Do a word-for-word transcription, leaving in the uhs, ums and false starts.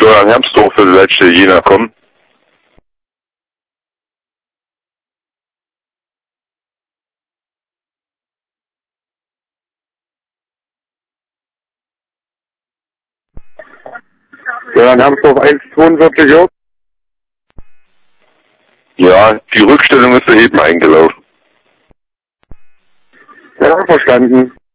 Jordan Hermsdorf für die letzte Jena kommen. Jordan Hermsdorf eins zweiundvierzig, ja. Ja, die Rückstellung ist soeben eingelaufen. Ja, verstanden.